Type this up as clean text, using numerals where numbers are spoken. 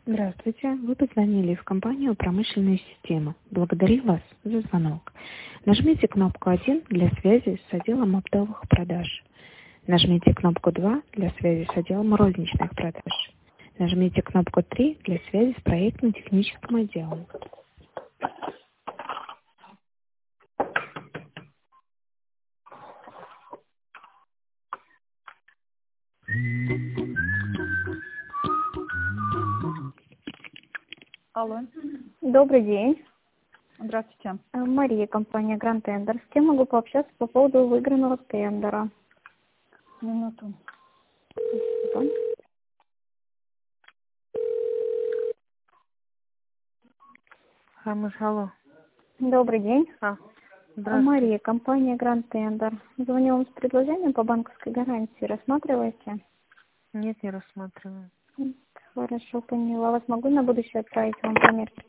Здравствуйте. Вы позвонили в компанию «Промышленная система». Благодарю вас за звонок. Нажмите кнопку 1 для связи с отделом оптовых продаж. Нажмите кнопку 2 для связи с отделом розничных продаж. Нажмите кнопку 3 для связи с проектно-техническим отделом. Алло, Добрый день. здравствуйте. Мария, компания Grand Tender. С кем могу пообщаться по поводу выигранного тендера? Минуту. Спасибо. Алло. Добрый день. Здравствуйте. Мария, компания Grand Tender. Звоню вам с предложением по банковской гарантии. Рассматриваете? Нет, не рассматриваю. Хорошо, поняла. Вас могу на будущее отправить вам пример